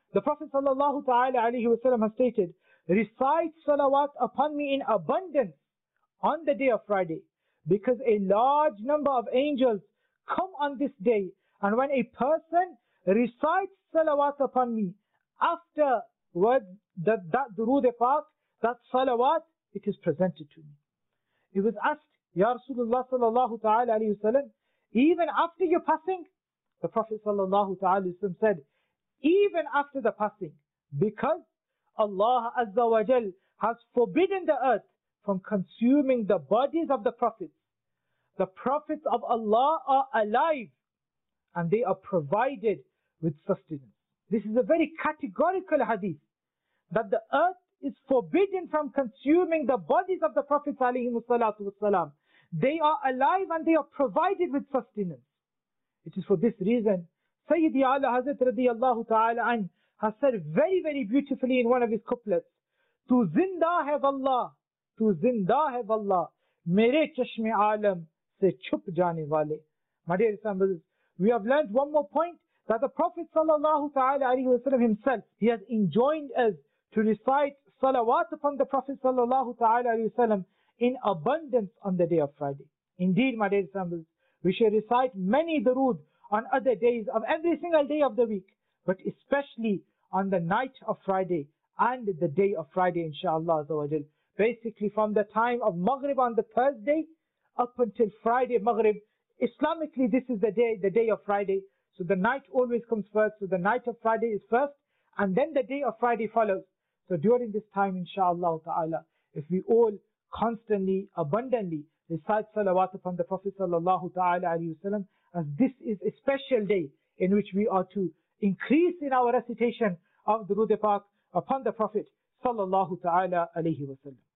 The Prophet sallallahu ta'ala alayhi wa sallam has stated, recite salawat upon me in abundance on the day of Friday, because a large number of angels come on this day, and when a person recites salawat upon me, after that durood pak, that salawat, it is presented to me. It was asked, Ya Rasulullah sallallahu ta'ala alayhi wa sallam, even after your passing? The Prophet sallallahu ta'ala alayhi wa sallam said, even after the passing, because Allah Azza wa Jal has forbidden the earth from consuming the bodies of the prophets. The prophets of Allah are alive and they are provided with sustenance. This is a very categorical hadith, that the earth is forbidden from consuming the bodies of the prophets alayhimu salatu wassalam. They are alive and they are provided with sustenance. It is for this reason Sayyidi Ala Hazrat radiyallahu ta'ala an has said very, very beautifully in one of his couplets, Tu zinda hai wallah, tu zinda hai wallah, mere chashme alam se chup jane wale. My dear brothers, we have learned one more point, that the Prophet sallallahu ta'ala alayhi wa sallam himself, he has enjoined us to recite salawat upon the Prophet sallallahu ta'ala alayhi wa sallam in abundance on the day of Friday. Indeed, my dear brothers, we should recite many durood on other days of every single day of the week, but especially on the night of Friday and the day of Friday, inshaAllah. Basically from the time of Maghrib on the Thursday up until Friday Maghrib, Islamically this is the day of Friday. So the night always comes first, so the night of Friday is first, and then the day of Friday follows. So during this time, inshaAllah ta'ala, if we all constantly, abundantly recite salawat upon the Prophet sallallahu ta'ala alayhi wa sallam, as this is a special day in which we are to increase in our recitation of Durood Pak upon the Prophet sallallahu ta'ala alayhi wa sallam.